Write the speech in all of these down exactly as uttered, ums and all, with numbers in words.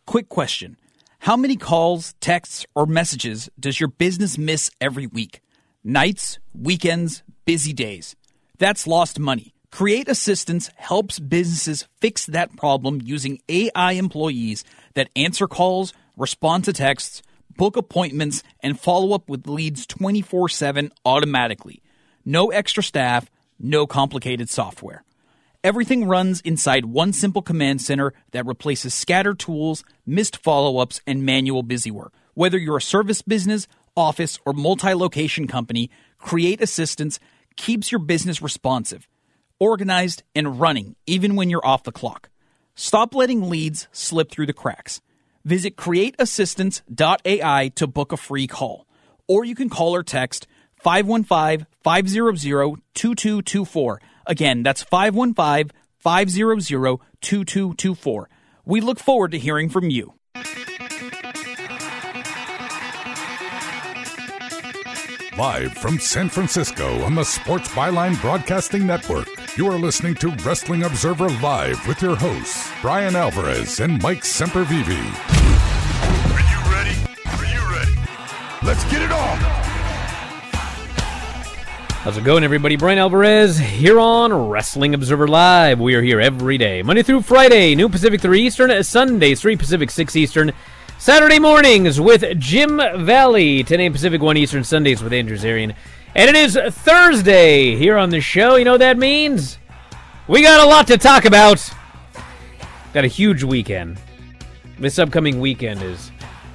Quick question. How many calls, texts, or messages does your business miss every week? Nights, weekends, busy days. That's lost money. Create Assistance helps businesses fix that problem using A I employees that answer calls, respond to texts, book appointments, and follow up with leads twenty-four seven automatically. No extra staff, no complicated software. Everything runs inside one simple command center that replaces scattered tools, missed follow-ups, and manual busywork. Whether you're a service business, office, or multi-location company, Create Assistance keeps your business responsive, organized, and running even when you're off the clock. Stop letting leads slip through the cracks. Visit create assistance dot A I to book a free call. Or you can call or text five one five, five hundred, two two two four. Again, that's five one five, five hundred, two two two four. We look forward to hearing from you. Live from San Francisco on the Sports Byline Broadcasting Network, you are listening to Wrestling Observer Live with your hosts, Brian Alvarez and Mike Sempervive. Are you ready? Are you ready? Let's get it on! How's it going, everybody? Brian Alvarez here on Wrestling Observer Live. We are here every day, Monday through Friday, noon Pacific, three Eastern, Sundays, three Pacific, six Eastern, Saturday mornings with Jim Valley, ten a.m. Pacific, one Eastern, Sundays with Andrew Zarian. And it is Thursday here on the show. You know what that means? We got a lot to talk about. Got a huge weekend. This upcoming weekend is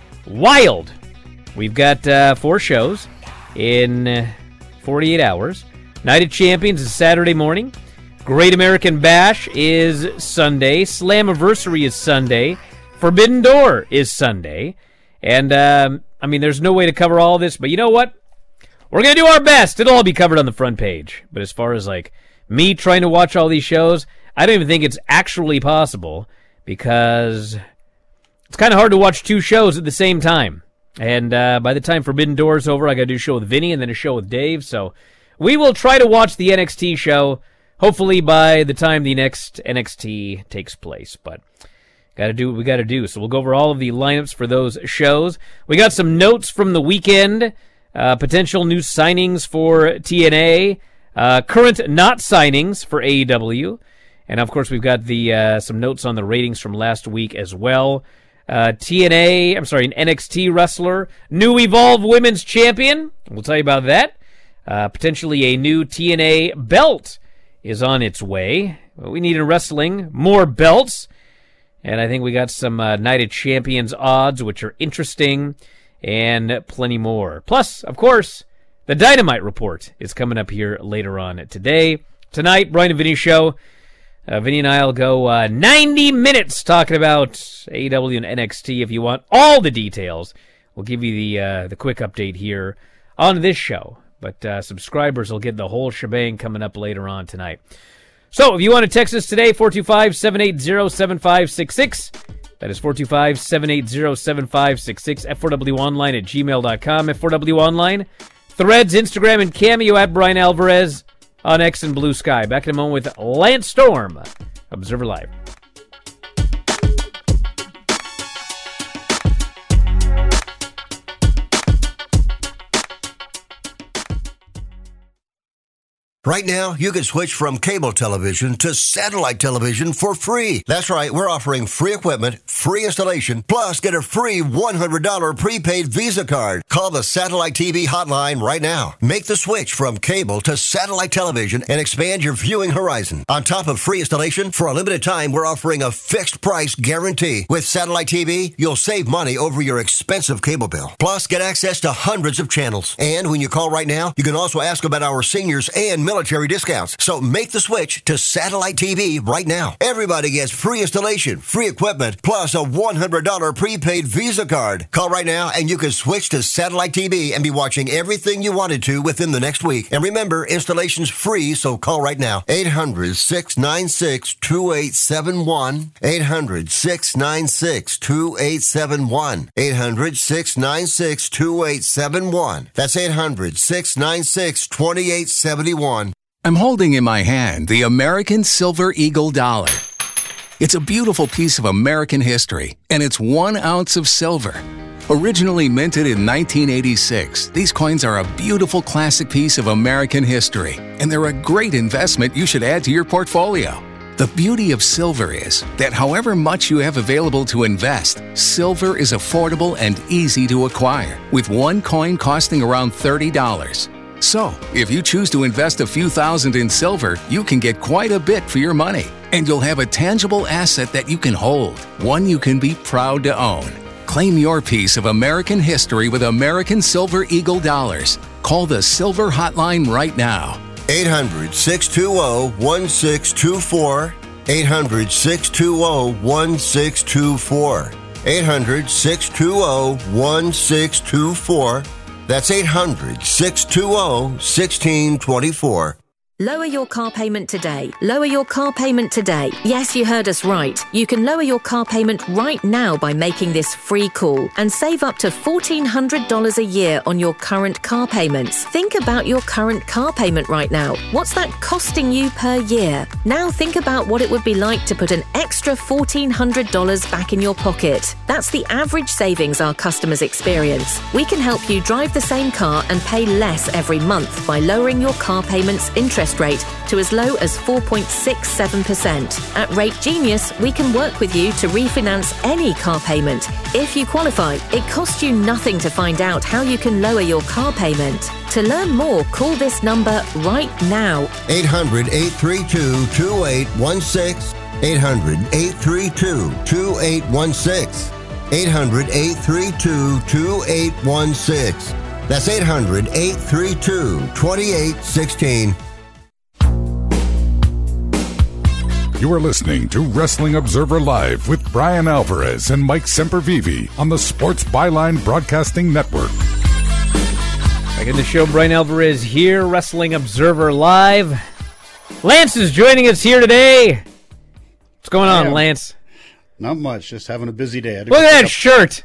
wild. We've got uh, four shows in Uh, forty-eight hours. Night of Champions is Saturday morning. Great American Bash is Sunday. Slammiversary is Sunday. Forbidden Door is Sunday. And, um, I mean, there's no way to cover all this, but you know what? We're going to do our best. It'll all be covered on the front page. But as far as, like, me trying to watch all these shows, I don't even think it's actually possible because it's kind of hard to watch two shows at the same time. And uh, by the time Forbidden Door is over, I got to do a show with Vinny and then a show with Dave. So we will try to watch the N X T show, hopefully by the time the next N X T takes place. But got to do what we got to do. So we'll go over all of the lineups for those shows. We got some notes from the weekend, uh, potential new signings for T N A, uh, current not signings for A E W. And, of course, we've got the uh, some notes on the ratings from last week as well. Uh, T N A, I'm sorry, an N X T wrestler, new Evolve Women's Champion. We'll tell you about that. Uh, potentially a new T N A belt is on its way. Well, we need in wrestling more belts. And I think we got some uh, Night of Champions odds, which are interesting, and plenty more. Plus, of course, the Dynamite Report is coming up here later on today. Tonight, Brian and Vinny Show. Uh, Vinny and I will go uh, ninety minutes talking about A E W and N X T. If you want all the details, we'll give you the uh, the quick update here on this show. But uh, subscribers will get the whole shebang coming up later on tonight. So if you want to text us today, four two five, seven eight zero, seven five six six. That is four two five, seven eight zero, seven five six six. F four W Online at gmail dot com. F four W Online. Threads, Instagram, and Cameo at Brian Alvarez. On X and Blue Sky. Back in a moment with Lance Storm, Observer Live. Right now, you can switch from cable television to satellite television for free. That's right, we're offering free equipment, free installation, plus get a free one hundred dollars prepaid Visa card. Call the Satellite T V hotline right now. Make the switch from cable to satellite television and expand your viewing horizon. On top of free installation, for a limited time, we're offering a fixed price guarantee. With Satellite T V, you'll save money over your expensive cable bill. Plus, get access to hundreds of channels. And when you call right now, you can also ask about our seniors and military discounts. So make the switch to Satellite T V right now. Everybody gets free installation, free equipment, plus a one hundred dollars prepaid Visa card. Call right now and you can switch to Satellite T V and be watching everything you wanted to within the next week. And remember, installation's free, so call right now. eight hundred, six nine six, two eight seven one. eight hundred, six nine six, two eight seven one. eight hundred, six nine six, two eight seven one. That's eight hundred, six nine six, two eight seven one. I'm holding in my hand the American Silver Eagle dollar. It's a beautiful piece of American history, and it's one ounce of silver. Originally minted in nineteen eighty-six, these coins are a beautiful classic piece of American history, and they're a great investment you should add to your portfolio. The beauty of silver is that however much you have available to invest, silver is affordable and easy to acquire, with one coin costing around thirty dollars. So, if you choose to invest a few thousand in silver, you can get quite a bit for your money, and you'll have a tangible asset that you can hold, one you can be proud to own. Claim your piece of American history with American Silver Eagle dollars. Call the Silver Hotline right now. eight hundred, six two zero, one six two four. eight hundred, six two zero, one six two four. eight hundred, six two zero, one six two four. That's eight hundred, six two zero, one six two four. Lower your car payment today. Lower your car payment today. Yes, you heard us right. You can lower your car payment right now by making this free call and save up to fourteen hundred dollars a year on your current car payments. Think about your current car payment right now. What's that costing you per year? Now think about what it would be like to put an extra fourteen hundred dollars back in your pocket. That's the average savings our customers experience. We can help you drive the same car and pay less every month by lowering your car payment's interest rate to as low as four point six seven percent. At Rate Genius, we can work with you to refinance any car payment. If you qualify, it costs you nothing to find out how you can lower your car payment. To learn more, call this number right now. eight hundred, eight three two, two eight one six. eight hundred, eight three two, two eight one six. eight hundred, eight three two, two eight one six. That's eight hundred, eight three two, two eight one six. You are listening to Wrestling Observer Live with Brian Alvarez and Mike Sempervive on the Sports Byline Broadcasting Network. Back in the show, Brian Alvarez here, Wrestling Observer Live. Lance is joining us here today. What's going on, Yeah. Lance? Not much, just having a busy day. I had to Look go at pick that up- shirt.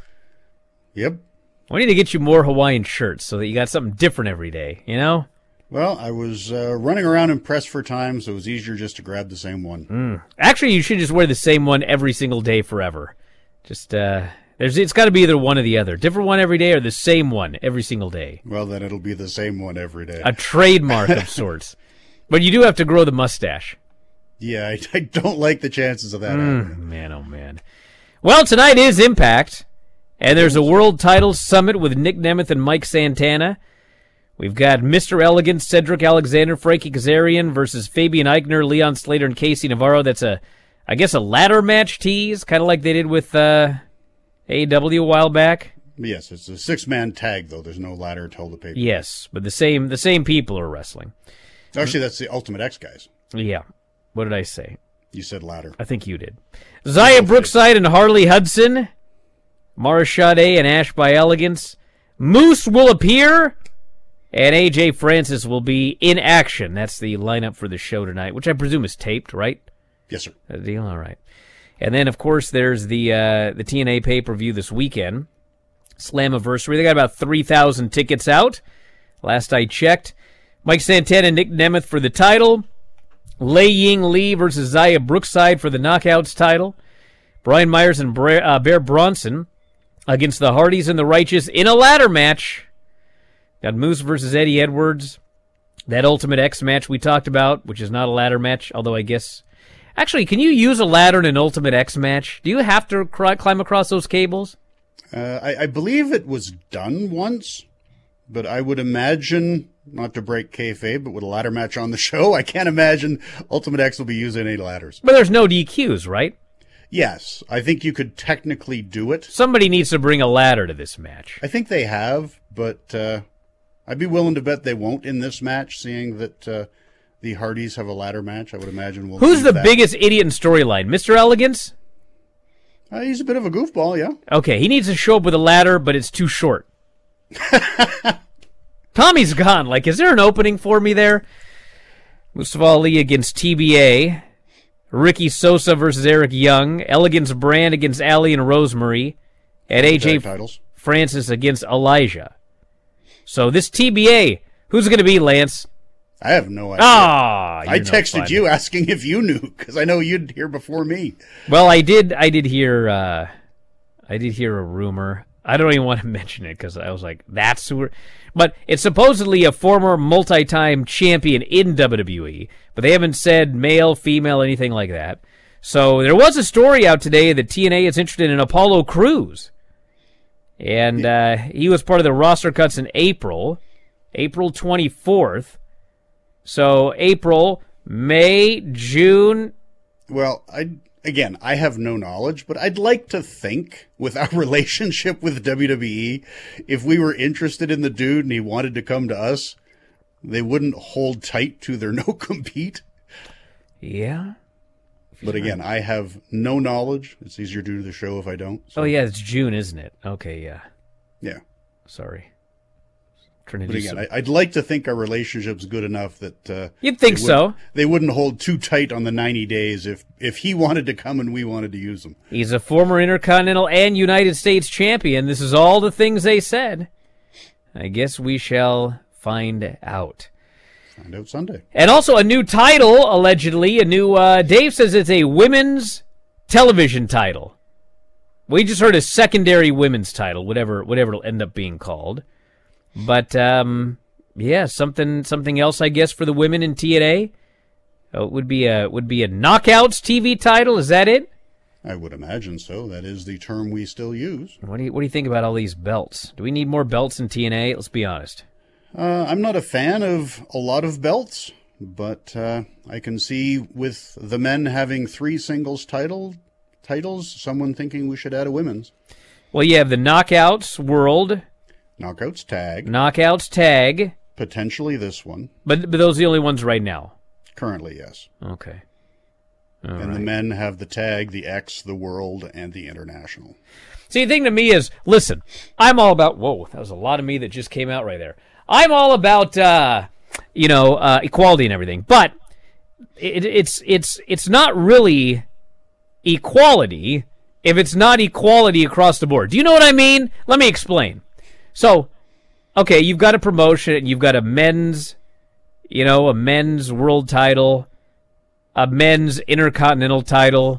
Yep. We need to get you more Hawaiian shirts so that you got something different every day, you know? Well, I was uh, running around and pressed for time, so it was easier just to grab the same one. Mm. Actually, you should just wear the same one every single day forever. Just, uh, there's, it's got to be either one or the other. Different one every day or the same one every single day. Well, then it'll be the same one every day. A trademark of sorts. But you do have to grow the mustache. Yeah, I, I don't like the chances of that Mm, happening. man, oh man. Well, tonight is Impact, and there's a World Title Summit with Nick Nemeth and Mike Santana. We've got Mister Elegant, Cedric Alexander, Frankie Kazarian versus Fabian Eichner, Leon Slater, and Casey Navarro. That's a, I guess, a ladder match tease, kind of like they did with uh, A E W a while back. Yes, it's a six-man tag, though. There's no ladder to hold the paper. Yes, but the same the same people are wrestling. Actually, that's the Ultimate X guys. Yeah. What did I say? You said ladder. I think you did. Zaya Brookside and Harley Hudson. Mara Sade and Ash by Elegance. Moose will appear. And A J Francis will be in action. That's the lineup for the show tonight, which I presume is taped, right? Yes, sir. That deal? All right. And then, of course, there's the uh, the T N A pay-per-view this weekend. Slammiversary. They got about three thousand tickets out. Last I checked. Mike Santana and Nick Nemeth for the title. Lei Ying Lee versus Zaya Brookside for the Knockouts title. Brian Myers and Bra- uh, Bear Bronson against the Hardys and the Righteous in a ladder match. Got Moose versus Eddie Edwards. That Ultimate X match we talked about, which is not a ladder match, although I guess... Actually, can you use a ladder in an Ultimate X match? Do you have to cr- climb across those cables? Uh, I, I believe it was done once, but I would imagine, not to break kayfabe, but with a ladder match on the show, I can't imagine Ultimate X will be using any ladders. But there's no D Qs, right? Yes, I think you could technically do it. Somebody needs to bring a ladder to this match. I think they have, but uh, I'd be willing to bet they won't in this match, seeing that uh, the Hardys have a ladder match. I would imagine we'll Who's see the that. biggest idiot in storyline? Mister Elegance? Uh, he's a bit of a goofball, yeah. Okay, he needs to show up with a ladder, but it's too short. Tommy's gone. Like, is there an opening for me there? Mustafa Ali against T B A. Ricky Sosa versus Eric Young. Elegance Brand against Ali and Rosemary. And A J Tag titles. Francis against Elijah. So this T B A, who's it going to be, Lance? I have no idea. Ah, I texted no you asking if you knew because I know you'd hear before me. Well, I did. I did hear. Uh, I did hear a rumor. I don't even want to mention it because I was like, "That's who." But it's supposedly a former multi-time champion in W W E, but they haven't said male, female, anything like that. So there was a story out today that T N A is interested in Apollo Crews, and uh, he was part of the roster cuts in April, April twenty-fourth. So April, May, June. Well, I again, I have no knowledge, but I'd like to think with our relationship with W W E, if we were interested in the dude and he wanted to come to us, they wouldn't hold tight to their no-compete. Yeah. But again, I have no knowledge. It's easier to do the show if I don't. So. Oh, yeah, it's June, isn't it? Okay, yeah. Yeah. Sorry. Trying to but do again, some... I, I'd like to think our relationship's good enough that uh, you'd think they so. They wouldn't hold too tight on the ninety days if if he wanted to come and we wanted to use him. He's a former Intercontinental and United States champion. This is all the things they said. I guess we shall find out. Find out Sunday. And also a new title, allegedly. A new. Uh, Dave says it's a women's television title. We just heard a secondary women's title, whatever whatever it'll end up being called. But, um, yeah, something something else, I guess, for the women in T N A. Oh, it would be a would be a Knockouts T V title. Is that it? I would imagine so. That is the term we still use. What do you What do you think about all these belts? Do we need more belts in T N A? Let's be honest. Uh, I'm not a fan of a lot of belts, but uh, I can see with the men having three singles title titles, someone thinking we should add a women's. Well, you have the Knockouts World. Knockouts Tag. Knockouts Tag. Potentially this one. But but those are the only ones right now? Currently, yes. Okay. All and right. the men have the Tag, the X, the World, and the International. See, the thing to me is, listen, I'm all about, whoa, that was a lot of me that just came out right there. I'm all about, uh, you know, uh, equality and everything, but it, it's it's it's not really equality if it's not equality across the board. Do you know what I mean? Let me explain. So, okay, you've got a promotion, and you've got a men's, you know, a men's world title, a men's intercontinental title,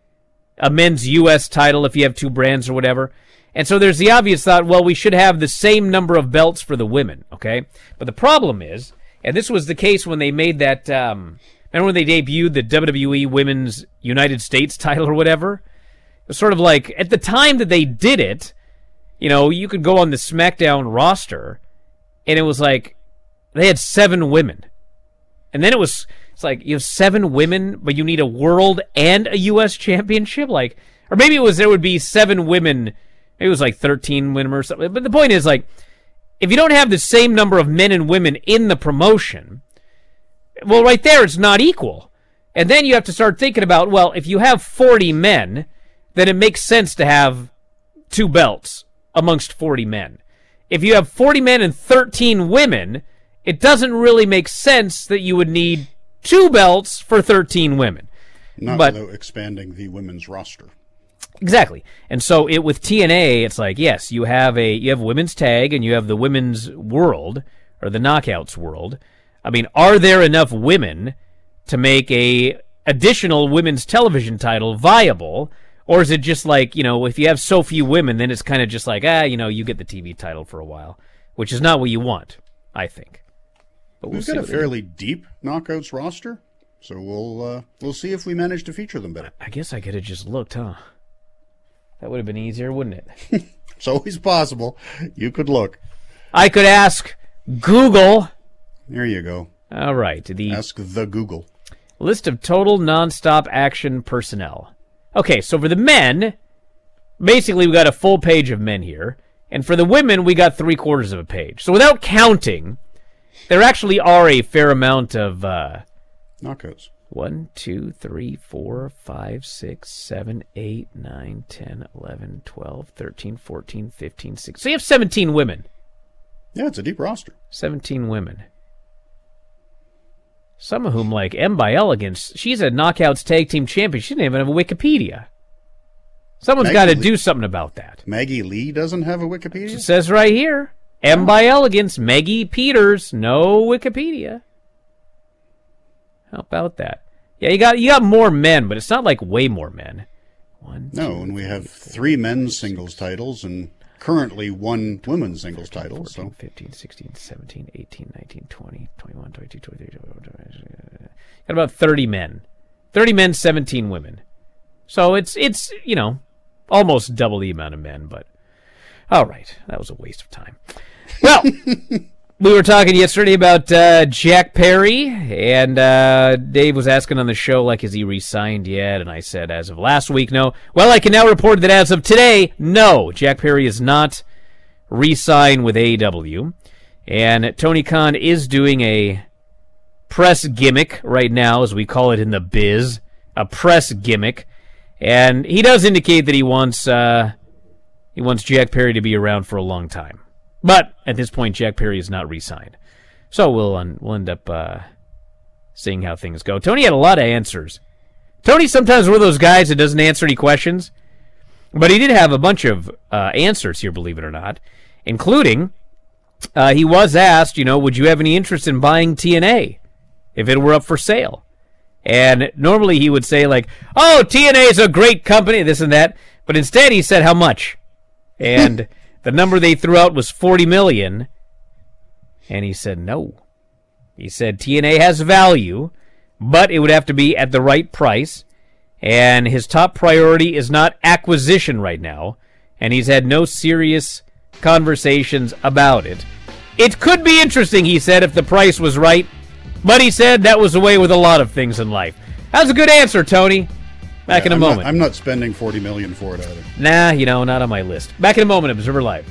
a men's U S title if you have two brands or whatever. And so there's the obvious thought, well, we should have the same number of belts for the women, okay? But the problem is, and this was the case when they made that, um, remember when they debuted the W W E Women's United States title or whatever? It was sort of like, at the time that they did it, you know, you could go on the SmackDown roster, and it was like, they had seven women. And then it was, it's like, you have seven women, but you need a world and a U S championship? Like, or maybe it was, there would be seven women, maybe it was like thirteen women or something. But the point is, like, if you don't have the same number of men and women in the promotion, well, right there, it's not equal. And then you have to start thinking about, well, if you have forty men, then it makes sense to have two belts amongst forty men. If you have forty men and thirteen women, it doesn't really make sense that you would need two belts for thirteen women. Not but, without expanding the women's roster. Exactly. And so it with T N A, it's like, yes, you have a you have women's tag and you have the women's world, or the Knockouts world. I mean, are there enough women to make a additional women's television title viable? Or is it just like, you know, if you have so few women, then it's kind of just like, ah, you know, you get the T V title for a while, which is not what you want, I think. But we'll We've see got a what fairly deep Knockouts roster, so we'll uh, we'll see if we manage to feature them better. I guess I could have just looked, huh? That would have been easier, wouldn't it? It's always possible. You could look. I could ask Google. There you go. All right. The Ask the Google. list of total nonstop action personnel. Okay, so for the men, basically we got a full page of men here. And for the women, we got three quarters of a page. So without counting, there actually are a fair amount of... Uh, Knockouts. one, two, three, four, five, six, seven, eight, nine, ten, eleven, twelve, thirteen, fourteen, fifteen, sixteen. So you have seventeen women. Yeah, it's a deep roster. seventeen women. Some of whom, like M by Elegance, she's a Knockouts Tag Team Champion. She didn't even have a Wikipedia. Someone's got to do something about that. Maggie Lee doesn't have a Wikipedia? It says right here, M by Elegance, Maggie Peters, no Wikipedia. How about that? Yeah, you got you got more men, but it's not like way more men. One, no, two, and we three, have four, three men's singles titles and currently one women's singles title. fourteen, So fifteen, sixteen, seventeen, eighteen, nineteen, twenty, twenty-one, twenty-two, twenty-three, twenty-four, got about thirty men. thirty men, seventeen women. So it's, it's you know, almost double the amount of men, but all right. That was a waste of time. Well, we were talking yesterday about uh, Jack Perry, and uh, Dave was asking on the show, like, is he re-signed yet? And I said, as of last week, no. Well, I can now report that as of today, no. Jack Perry is not re-signed with A E W. And Tony Khan is doing a press gimmick right now, as we call it in the biz, a press gimmick. And he does indicate that he wants uh, he wants Jack Perry to be around for a long time. But at this point, Jack Perry is not re-signed. So we'll, un- we'll end up uh, seeing how things go. Tony had a lot of answers. Tony sometimes one of those guys that doesn't answer any questions. But he did have a bunch of uh, answers here, believe it or not. Including, uh, he was asked, you know, would you have any interest in buying T N A if it were up for sale? And normally he would say, like, oh, T N A is a great company, this and that. But instead he said, how much? And the number they threw out was forty million dollars, and he said no. He said T N A has value, but it would have to be at the right price, and his top priority is not acquisition right now, and he's had no serious conversations about it. It could be interesting, he said, if the price was right, but he said that was the way with a lot of things in life. That's a good answer, Tony. Back yeah, in a I'm moment. Not, I'm not spending forty million dollars for it either. Nah, you know, not on my list. Back in a moment, Observer Live.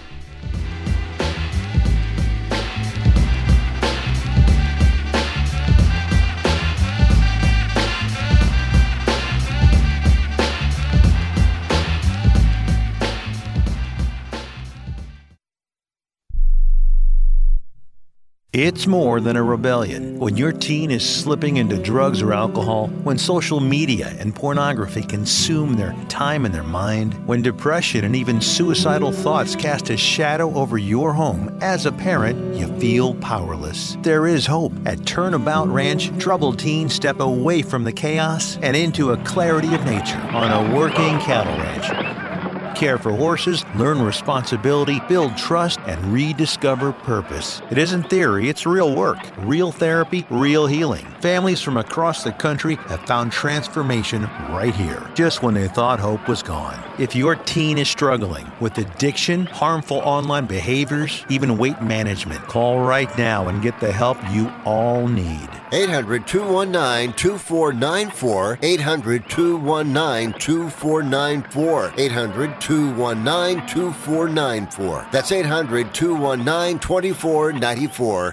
It's more than a rebellion. When your teen is slipping into drugs or alcohol, when social media and pornography consume their time and their mind, when depression and even suicidal thoughts cast a shadow over your home, as a parent, you feel powerless. There is hope. At Turnabout Ranch, troubled teens step away from the chaos and into a clarity of nature on a working cattle ranch. Care for horses, learn responsibility, build trust, and rediscover purpose. It isn't theory, it's real work, real therapy, real healing. Families from across the country have found transformation right here, just when they thought hope was gone. If your teen is struggling with addiction, harmful online behaviors, even weight management, call right now and get the help you all need. eight hundred, two one nine, two four nine four. eight hundred, two one nine, two four nine four. eight hundred, two one nine, two four nine four. That's eight hundred, two one nine, two four nine four.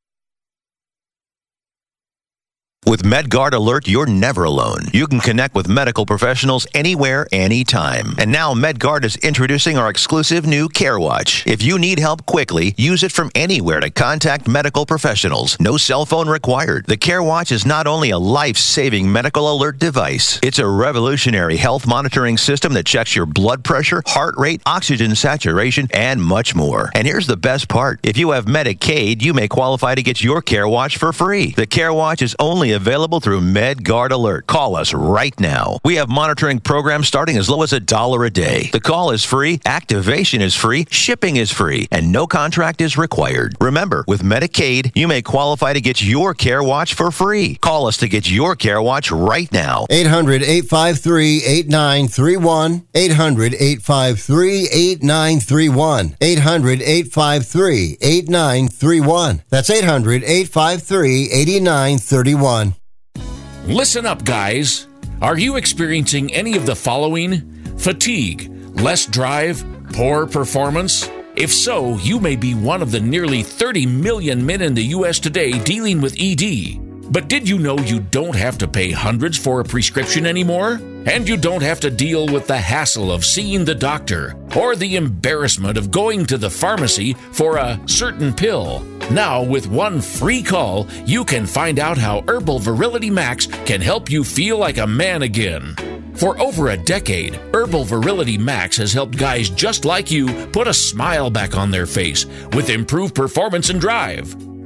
With MedGuard Alert, you're never alone. You can connect with medical professionals anywhere, anytime. And now MedGuard is introducing our exclusive new CareWatch. If you need help quickly, use it from anywhere to contact medical professionals. No cell phone required. The CareWatch is not only a life-saving medical alert device, it's a revolutionary health monitoring system that checks your blood pressure, heart rate, oxygen saturation, and much more. And here's the best part. If you have Medicaid, you may qualify to get your CareWatch for free. The CareWatch is only available through MedGuard Alert. Call us right now. We have monitoring programs starting as low as a dollar a day. The call is free, activation is free, shipping is free, and no contract is required. Remember, with Medicaid, you may qualify to get your CareWatch for free. Call us to get your CareWatch right now. eight hundred, eight five three, eight nine three one. eight hundred, eight five three, eight nine three one. eight hundred, eight five three, eight nine three one. That's eight hundred, eight five three, eight nine three one. Listen up, guys. Are you experiencing any of the following? Fatigue, less drive, poor performance? If so, you may be one of the nearly thirty million men in the U S today dealing with E D. But did you know you don't have to pay hundreds for a prescription anymore? And you don't have to deal with the hassle of seeing the doctor or the embarrassment of going to the pharmacy for a certain pill. Now, with one free call, you can find out how Herbal Virility Max can help you feel like a man again. For over a decade, Herbal Virility Max has helped guys just like you put a smile back on their face with improved performance and drive.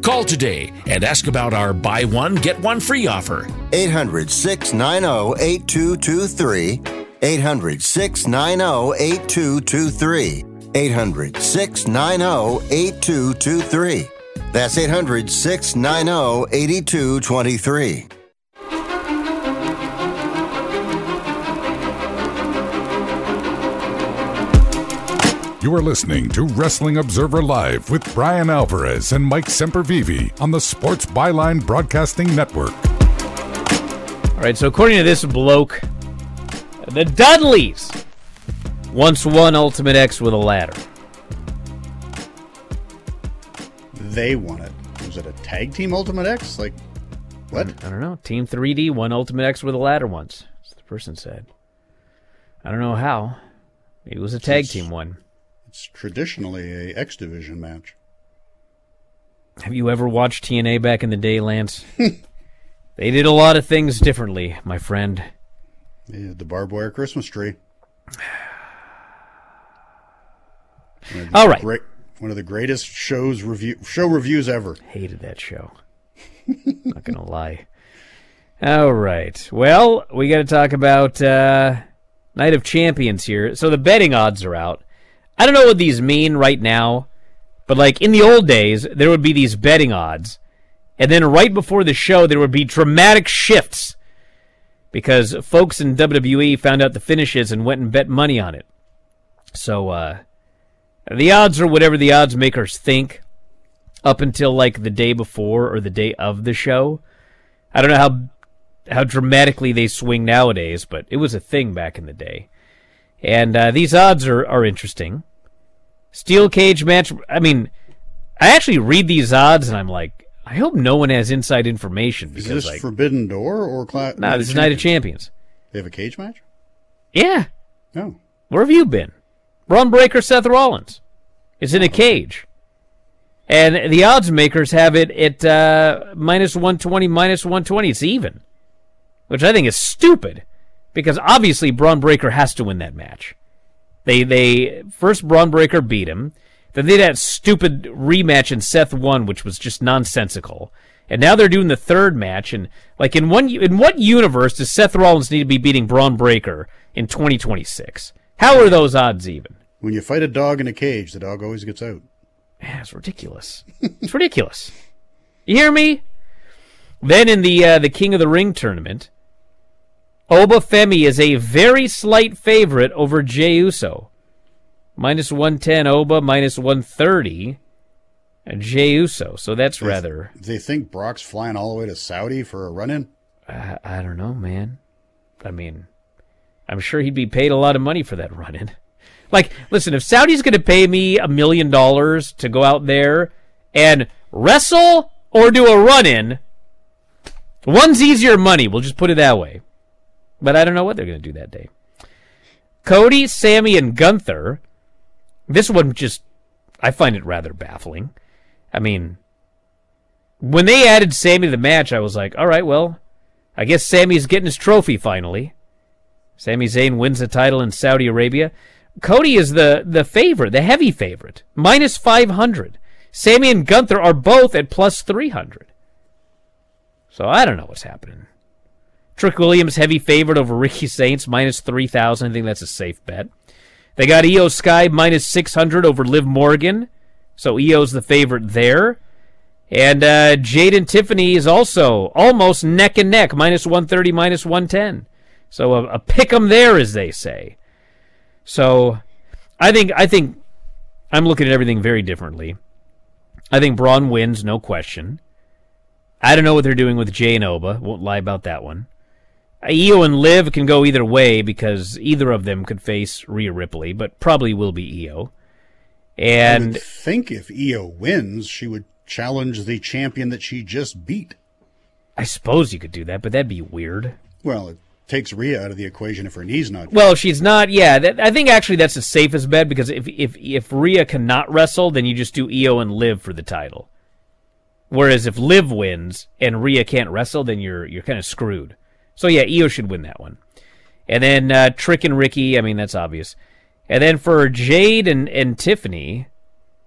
Call today and ask about our buy one, get one free offer. eight hundred, six nine zero, eight two two three. eight hundred, six nine zero, eight two two three. eight hundred, six nine zero, eight two two three. That's eight hundred, six nine zero, eight two two three. You are listening to Wrestling Observer Live with Brian Alvarez and Mike Sempervive on the Sports Byline Broadcasting Network. All right, so according to this bloke, the Dudleys once won Ultimate X with a ladder. They won it. Was it a tag team Ultimate X? Like, what? I don't know. Team three D won Ultimate X with a ladder once, as the person said. I don't know how. Maybe it was a tag It's- team one. It's traditionally a X Division match. Have you ever watched T N A back in the day, Lance? They did a lot of things differently, my friend. Yeah, the barbed wire Christmas tree. One of the All right. Great, one of the greatest shows review show reviews ever. Hated that show. Not gonna lie. All right. Well, we got to talk about uh, Night of Champions here. So the betting odds are out. I don't know what these mean right now, but like in the old days, there would be these betting odds, and then right before the show, there would be dramatic shifts because folks in W W E found out the finishes and went and bet money on it. So uh, the odds are whatever the odds makers think up until like the day before or the day of the show. I don't know how how dramatically they swing nowadays, but it was a thing back in the day. And uh, these odds are, are interesting. Steel cage match. I mean, I actually read these odds and I'm like, I hope no one has inside information. Because, Is this like, Forbidden Door or Class? No, this is Night of Champions. They have a cage match? Yeah. No. Where have you been? Braun Breaker, Seth Rollins. It's in a cage. And the odds makers have it at uh, minus one twenty, minus one twenty. It's even. Which I think is stupid. Because obviously Braun Breaker has to win that match. They they first Braun Breaker beat him. Then they did that stupid rematch and Seth won, which was just nonsensical. And now they're doing the third match. And like in one in what universe does Seth Rollins need to be beating Braun Breaker in twenty twenty-six? How are those odds even? When you fight a dog in a cage, the dog always gets out. Yeah, it's ridiculous. It's ridiculous. You hear me? Then in the uh, the King of the Ring tournament, Oba Femi is a very slight favorite over Jey Uso. minus one ten Oba, minus one thirty Jey Uso. So that's They- rather... They think Brock's flying all the way to Saudi for a run-in? Uh, I don't know, man. I mean, I'm sure he'd be paid a lot of money for that run-in. Like, listen, if Saudi's going to pay me a million dollars to go out there and wrestle or do a run-in, one's easier money. We'll just put it that way. But I don't know what they're going to do that day. Cody, Sammy, and Gunther. This one just, I find it rather baffling. I mean, when they added Sammy to the match, I was like, all right, well, I guess Sammy's getting his trophy finally. Sami Zayn wins the title in Saudi Arabia. Cody is the, the favorite, the heavy favorite, minus five hundred. Sammy and Gunther are both at plus three hundred. So I don't know what's happening. Trick Williams, heavy favorite over Ricky Saints, minus three thousand. I think that's a safe bet. They got Io Sky, minus six hundred over Liv Morgan. So Io's the favorite there. And uh, Jade and Tiffany is also almost neck and neck, minus one thirty, minus one ten. So a, a pick 'em there, as they say. So I think I think I'm looking at everything very differently. I think Braun wins, no question. I don't know what they're doing with Jay and Oba. Won't lie about that one. Io and Liv can go either way because either of them could face Rhea Ripley, but probably will be Io. And I would think if Io wins, she would challenge the champion that she just beat. I suppose you could do that, but that'd be weird. Well, it takes Rhea out of the equation if her knee's not. Well, if she's not, yeah. That, I think actually that's the safest bet because if if if Rhea cannot wrestle, then you just do Io and Liv for the title. Whereas if Liv wins and Rhea can't wrestle, then you're you're kind of screwed. So yeah, Io should win that one. And then uh, Trick and Ricky, I mean that's obvious. And then for Jade and, and Tiffany,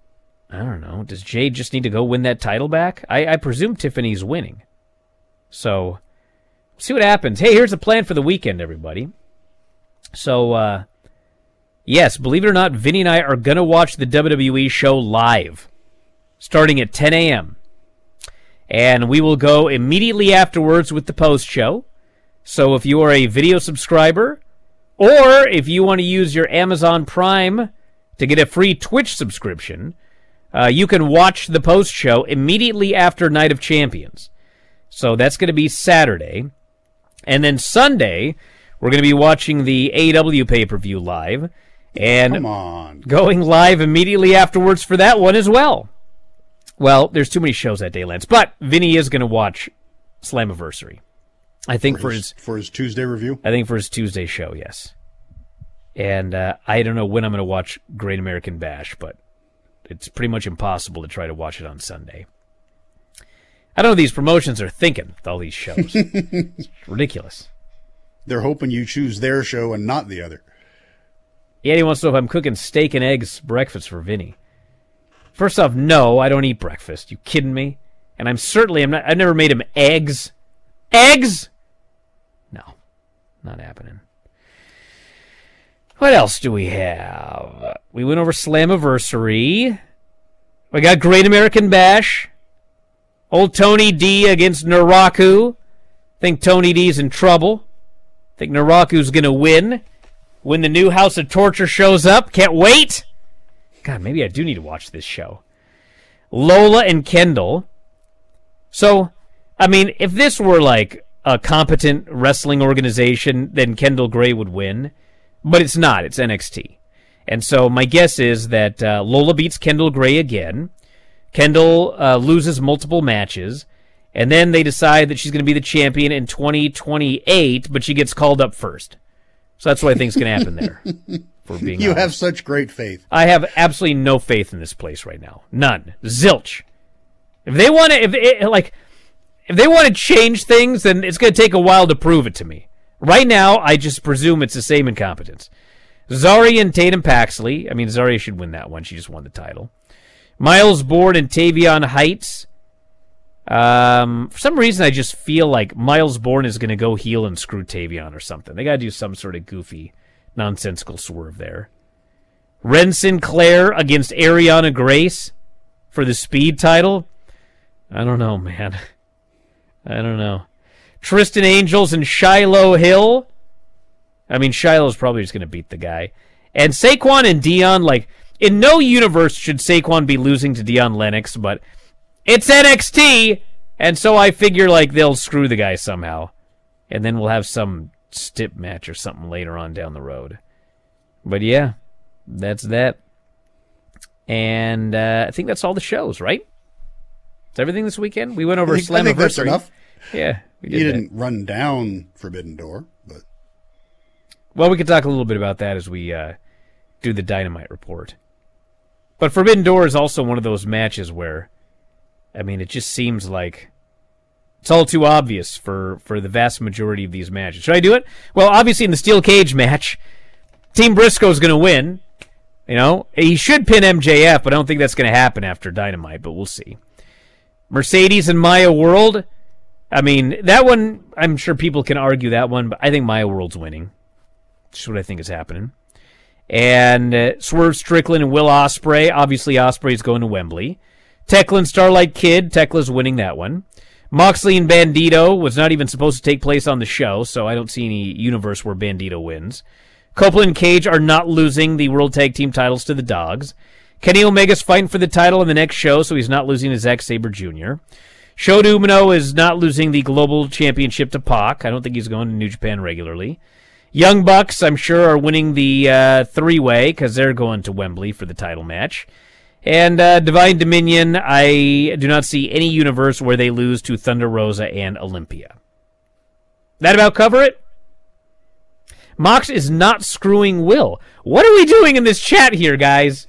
I don't know. Does Jade just need to go win that title back? I, I presume Tiffany's winning. So, see what happens. Hey, here's a plan for the weekend, everybody. So, uh, yes, believe it or not, Vinny and I are going to watch the W W E show live, starting at ten a.m. And we will go immediately afterwards with the post-show. So if you are a video subscriber, or if you want to use your Amazon Prime to get a free Twitch subscription, uh, you can watch the post-show immediately after Night of Champions. So that's going to be Saturday. And then Sunday, we're going to be watching the A E W pay-per-view live. And Come on. going live immediately afterwards for that one as well. Well, there's too many shows that day, Lance. But Vinny is going to watch Slammiversary. I think for, for his, his for his Tuesday review? I think for his Tuesday show, yes. And uh, I don't know when I'm going to watch Great American Bash, but it's pretty much impossible to try to watch it on Sunday. I don't know what these promotions are thinking with all these shows. It's ridiculous. They're hoping you choose their show and not the other. Yeah, he wants to know if I'm cooking steak and eggs breakfast for Vinny. First off, no, I don't eat breakfast. You kidding me? And I'm certainly, I'm not, I've never made him eggs. Eggs? No, not happening. What else do we have? We went over Slammiversary. We got Great American Bash. Old Tony D against Naraku. Think Tony D's in trouble. Think Naraku's going to win. When the new House of Torture shows up. Can't wait. God, maybe I do need to watch this show. Lola and Kendall. So, I mean, if this were like a competent wrestling organization, then Kendall Gray would win. But it's not. It's N X T. And so my guess is that uh, Lola beats Kendall Gray again. Kendall uh, loses multiple matches. And then they decide that she's going to be the champion in twenty twenty-eight, but she gets called up first. So that's what I think is going to happen there. For being you honest. have such great faith. I have absolutely no faith in this place right now. None. Zilch. If they want to, if it, like, if they want to change things, then it's going to take a while to prove it to me. Right now, I just presume it's the same incompetence. Zarya and Tatum Paxley. I mean, Zarya should win that one. She just won the title. Miles Bourne and Tavion Heights. Um, for some reason, I just feel like Miles Bourne is going to go heel and screw Tavion or something. They got to do some sort of goofy, nonsensical swerve there. Ren Sinclair against Ariana Grace for the Speed title. I don't know, man. I don't know. Tristan Angels and Shiloh Hill. I mean, Shiloh's probably just going to beat the guy. And Saquon and Dion, like, in no universe should Saquon be losing to Dion Lennox, but it's N X T, and so I figure, like, they'll screw the guy somehow. And then we'll have some stip match or something later on down the road. But yeah, that's that. And uh, I think that's all the shows, right? Is everything this weekend? We went over I think, I think that's Slammiversary. enough. Yeah, we did You that. didn't run down Forbidden Door, but Well, we could talk a little bit about that as we uh, do the Dynamite report. But Forbidden Door is also one of those matches where, I mean, it just seems like it's all too obvious for, for the vast majority of these matches. Should I do it? Well, obviously in the Steel Cage match, Team Briscoe's going to win. You know, he should pin M J F, but I don't think that's going to happen after Dynamite, but we'll see. Mercedes and Maya World. I mean, that one, I'm sure people can argue that one, but I think Maya World's winning. That's what I think is happening. And uh, Swerve Strickland and Will Ospreay. Obviously, Ospreay's going to Wembley. Tekla and Starlight Kid. Tekla's winning that one. Moxley and Bandito was not even supposed to take place on the show, so I don't see any universe where Bandito wins. Copeland and Cage are not losing the World Tag Team titles to the Dogs. Kenny Omega's fighting for the title in the next show, so he's not losing to Zack Sabre Junior Shota Umino is not losing the Global Championship to Pac. I don't think he's going to New Japan regularly. Young Bucks, I'm sure, are winning the uh, three-way because they're going to Wembley for the title match. And uh, Divine Dominion, I do not see any universe where they lose to Thunder Rosa and Olympia. That about cover it? Mox is not screwing Will. What are we doing in this chat here, guys?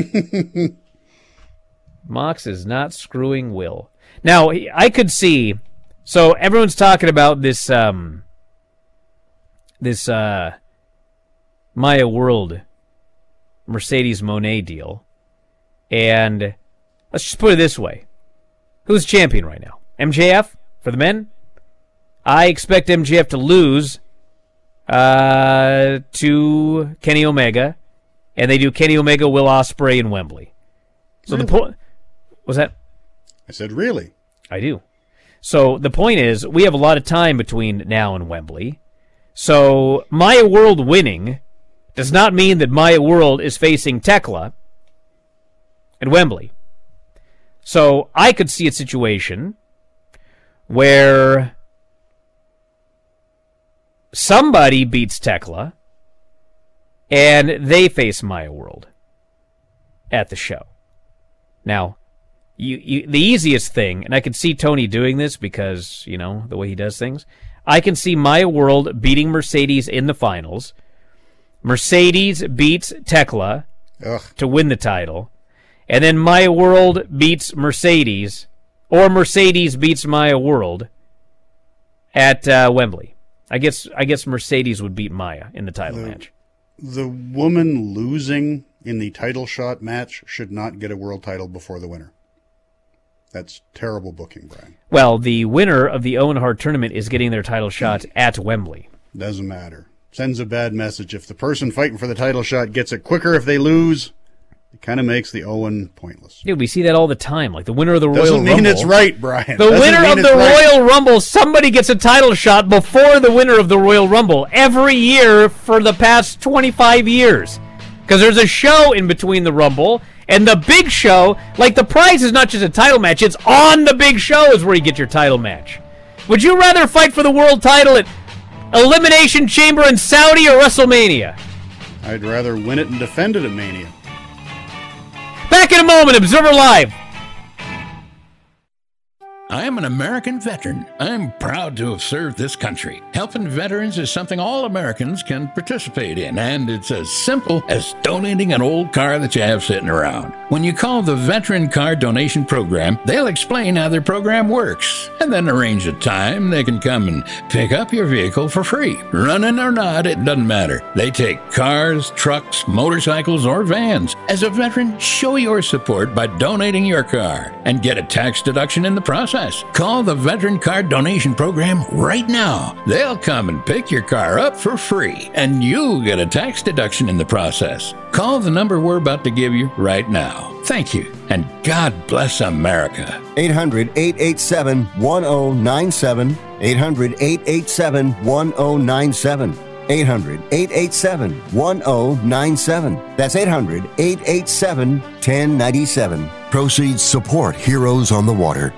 Mox is not screwing Will. Now, I could see... So, everyone's talking about this... Um, this uh, Maya World Mercedes Moné deal. And let's just put it this way. Who's champion right now? M J F for the men? I expect M J F to lose uh, to Kenny Omega, and they do Kenny Omega, Will Ospreay, and Wembley. So really? the point was that I said really. I do. So the point is, we have a lot of time between now and Wembley. So Maya World winning does not mean that Maya World is facing Tekla at Wembley. So I could see a situation where somebody beats Tekla and they face Maya World at the show. Now, you, you, the easiest thing, and I can see Tony doing this because, you know, the way he does things, I can see Maya World beating Mercedes in the finals. Mercedes beats Tekla Ugh. to win the title. And then Maya World beats Mercedes, or Mercedes beats Maya World at uh, Wembley. I guess I guess Mercedes would beat Maya in the title the, match. The woman losing in the title shot match should not get a world title before the winner. That's terrible booking, Brian. Well, the winner of the Owen Hart tournament is getting their title shot at Wembley. Doesn't matter. Sends a bad message. If the person fighting for the title shot gets it quicker if they lose, it kind of makes the Owen pointless. Dude, we see that all the time. Like the winner of the Doesn't Royal mean Rumble. It's right, Brian. The Doesn't winner of the right. Royal Rumble, somebody gets a title shot before the winner of the Royal Rumble every year for the past twenty-five years. Because there's a show in between the Rumble and the big show. Like the prize is not just a title match, it's on the big show is where you get your title match. Would you rather fight for the world title at Elimination Chamber in Saudi or WrestleMania? I'd rather win it and defend it at Mania. Back in a moment, Observer Live. I am an American veteran. I'm proud to have served this country. Helping veterans is something all Americans can participate in, and it's as simple as donating an old car that you have sitting around. When you call the Veteran Car Donation Program, they'll explain how their program works, and then arrange a time they can come and pick up your vehicle for free. Running or not, it doesn't matter. They take cars, trucks, motorcycles, or vans. As a veteran, show your support by donating your car and get a tax deduction in the process. Call the Veteran Car Donation Program right now. They'll come and pick your car up for free, and you'll get a tax deduction in the process. Call the number we're about to give you right now. Thank you, and God bless America. eight hundred, eight eight seven, one oh nine seven. eight hundred, eight eight seven, one oh nine seven. eight hundred, eight eight seven, one oh nine seven. That's eight hundred, eight eight seven, one oh nine seven. Proceeds support Heroes on the Water.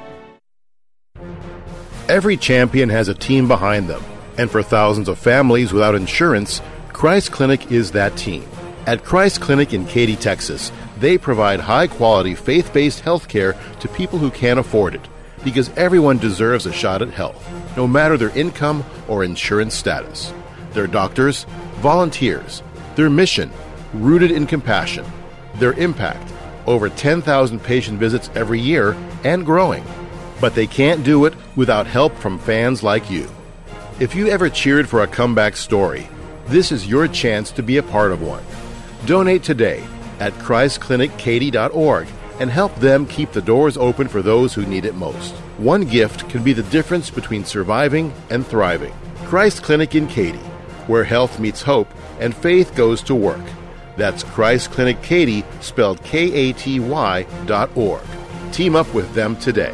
Every champion has a team behind them, and for thousands of families without insurance, Christ Clinic is that team. At Christ Clinic in Katy, Texas, they provide high-quality, faith-based health care to people who can't afford it, because everyone deserves a shot at health, no matter their income or insurance status. Their doctors, volunteers, their mission, rooted in compassion, their impact, over ten thousand patient visits every year and growing. But they can't do it without help from fans like you. If you ever cheered for a comeback story, this is your chance to be a part of one. Donate today at christ clinic katy dot org and help them keep the doors open for those who need it most. One gift can be the difference between surviving and thriving. Christ Clinic in Katy, where health meets hope and faith goes to work. That's Christ Clinic Katy, spelled K A T Y dot org. Team up with them today.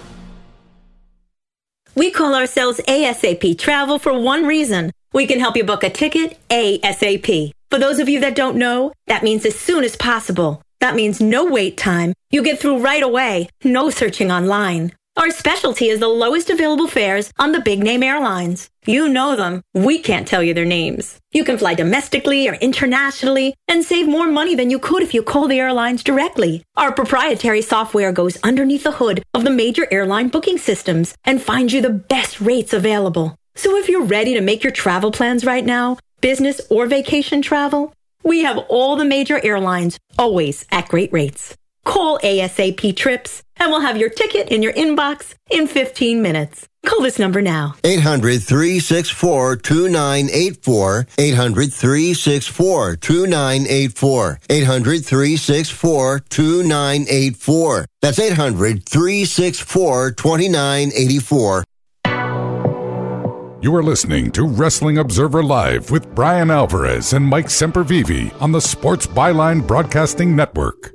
We call ourselves A S A P Travel for one reason. We can help you book a ticket ASAP. For those of you that don't know, that means as soon as possible. That means no wait time. You get through right away. No searching online. Our specialty is the lowest available fares on the big name airlines. You know them. We can't tell you their names. You can fly domestically or internationally and save more money than you could if you call the airlines directly. Our proprietary software goes underneath the hood of the major airline booking systems and finds you the best rates available. So if you're ready to make your travel plans right now, business or vacation travel, we have all the major airlines, always at great rates. Call A S A P Trips, and we'll have your ticket in your inbox in fifteen minutes. Call this number now. eight hundred, three six four, two nine eight four. eight hundred, three six four, two nine eight four. eight hundred, three six four, two nine eight four. That's eight hundred, three six four, two nine eight four. You are listening to Wrestling Observer Live with Brian Alvarez and Mike Sempervive on the Sports Byline Broadcasting Network.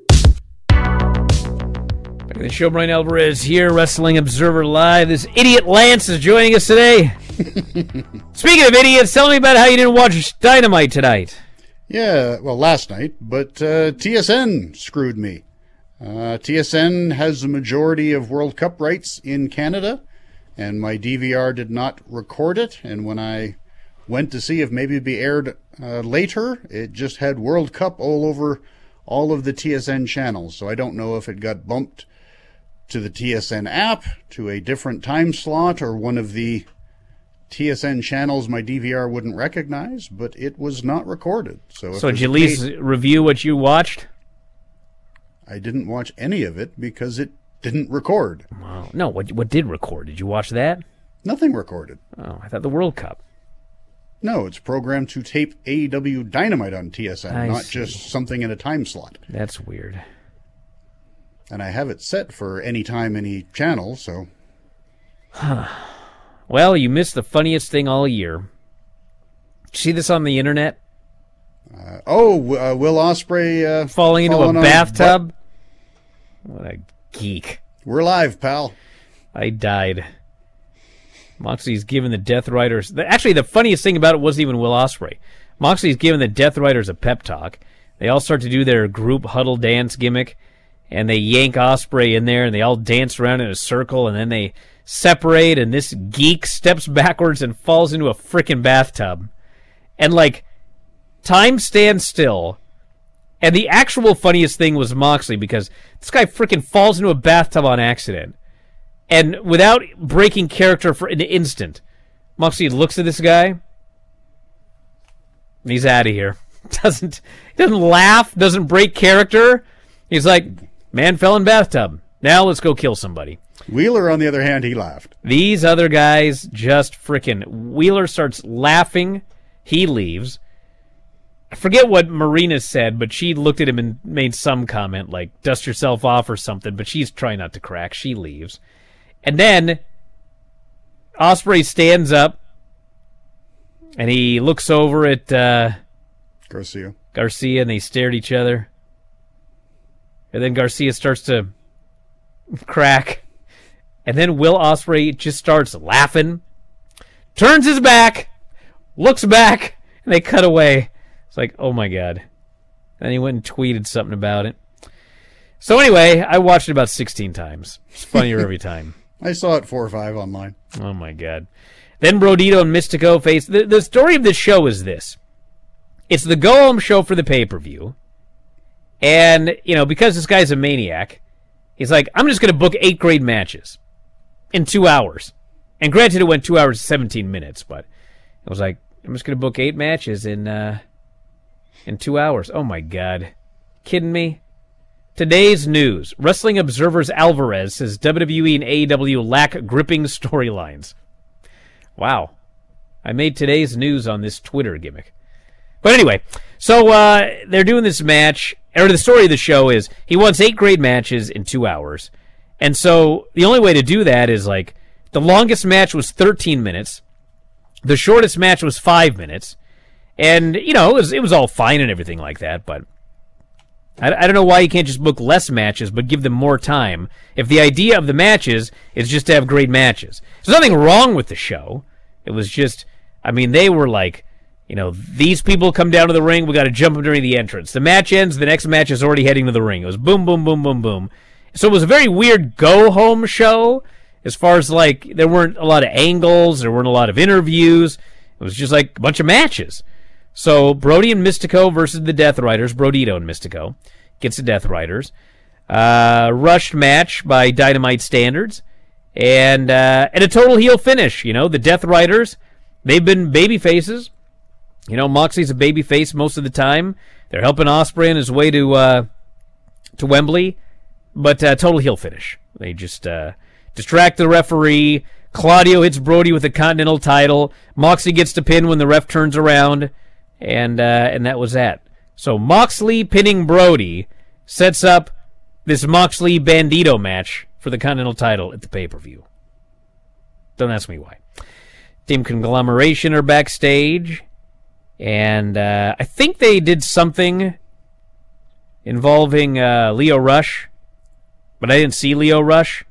Back in the show, Brian Alvarez here, Wrestling Observer Live. This idiot Lance is joining us today. Speaking of idiots, tell me about how you didn't watch Dynamite tonight. Yeah, well, last night, but uh, T S N screwed me. Uh, T S N has the majority of World Cup rights in Canada, and my D V R did not record it, and when I went to see if maybe it'd be aired uh, later, it just had World Cup all over all of the T S N channels, so I don't know if it got bumped to the T S N app, to a different time slot, or one of the T S N channels my D V R wouldn't recognize, but it was not recorded. So, so did you at least paid, review what you watched? I didn't watch any of it because it didn't record. Wow. No, what what did record? Did you watch that? Nothing recorded. Oh, I thought the World Cup. No, it's programmed to tape A E W Dynamite on T S N, I not see. just something in a time slot. That's weird. And I have it set for any time, any channel, so... Well, you missed the funniest thing all year. See this on the internet? Uh, oh, uh, Will Ospreay uh, falling into a bathtub? What a geek. We're live, pal. I died. Moxley's giving the Death Riders... Actually, the funniest thing about it wasn't even Will Ospreay. Moxley's giving the Death Riders a pep talk. They all start to do their group huddle dance gimmick, and they yank Ospreay in there, and they all dance around in a circle, and then they separate, and this geek steps backwards and falls into a frickin' bathtub. And, like, time stands still. And the actual funniest thing was Moxley, because this guy frickin' falls into a bathtub on accident. And without breaking character for an instant, Moxley looks at this guy, and he's out of here. Doesn't, doesn't laugh, doesn't break character. He's like, man fell in bathtub. Now let's go kill somebody. Wheeler, on the other hand, he laughed. These other guys just frickin'... Wheeler starts laughing. He leaves. I forget what Marina said, but she looked at him and made some comment like, dust yourself off or something, but she's trying not to crack. She leaves. And then Ospreay stands up, and he looks over at uh, Garcia. Garcia, and they stare at each other. And then Garcia starts to crack. And then Will Ospreay just starts laughing, turns his back, looks back, and they cut away. It's like, oh my God. Then he went and tweeted something about it. So anyway, I watched it about sixteen times. It's funnier every time. I saw it four or five online. Oh my God. Then Brodito and Mystico face... The, the story of this show is this. It's the go-home show for the pay-per-view. And, you know, because this guy's a maniac, he's like, I'm just going to book eight grade matches in two hours. And granted, it went two hours and seventeen minutes, but it was like, I'm just going to book eight matches in, uh, in two hours. Oh, my God. Kidding me? Today's news. Wrestling Observer's Alvarez says W W E and A E W lack gripping storylines. Wow. I made today's news on this Twitter gimmick. But anyway, so uh, they're doing this match, or the story of the show is he wants eight grade matches in two hours. And so the only way to do that is like the longest match was thirteen minutes. The shortest match was five minutes. And, you know, it was, it was all fine and everything like that, but I, I don't know why you can't just book less matches but give them more time if the idea of the matches is just to have great matches. There's nothing wrong with the show. It was just, I mean, they were like, you know, these people come down to the ring, we got to jump them during the entrance. The match ends, the next match is already heading to the ring. It was boom, boom, boom, boom, boom. So it was a very weird go-home show as far as, like, there weren't a lot of angles, there weren't a lot of interviews. It was just, like, a bunch of matches. So Brody and Mystico versus the Death Riders, Brodito and Mystico, gets the Death Riders. Uh, rushed match by Dynamite standards. And, uh, and a total heel finish, you know. The Death Riders, they've been baby faces. You know, Moxley's a baby face most of the time. They're helping Ospreay on his way to uh, to Wembley. But uh, total heel finish. They just uh, distract the referee, Claudio hits Brody with the Continental title. Moxley gets the pin when the ref turns around, and uh, and that was that. So Moxley pinning Brody sets up this Moxley Bandito match for the Continental title at the pay-per-view. Don't ask me why. Team Conglomeration are backstage, and uh, I think they did something involving uh, Leo Rush, but I didn't see Leo Rush.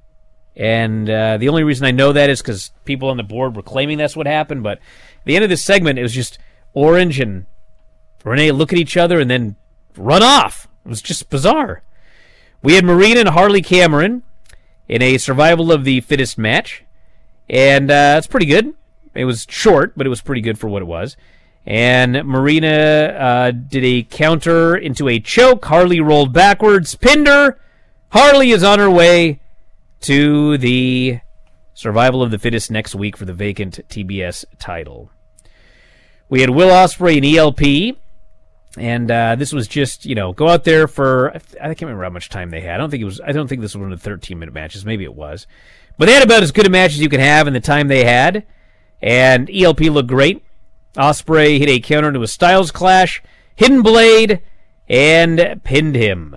And uh, the only reason I know that is because people on the board were claiming that's what happened. But at the end of this segment, it was just Orange and Renee look at each other and then run off. It was just bizarre. We had Marina and Harley Cameron in a survival of the fittest match. And uh, it's pretty good. It was short, but it was pretty good for what it was. And Marina uh, did a counter into a choke. Harley rolled backwards, pinned her. Harley is on her way to the survival of the fittest next week for the vacant T B S title. We had Will Ospreay and E L P, and uh, this was just, you know, go out there for, I can't remember how much time they had. I don't think it was. I don't think this was one of the thirteen-minute matches. Maybe it was, but they had about as good a match as you could have in the time they had. And E L P looked great. Ospreay hit a counter into a Styles Clash, Hidden Blade, and pinned him.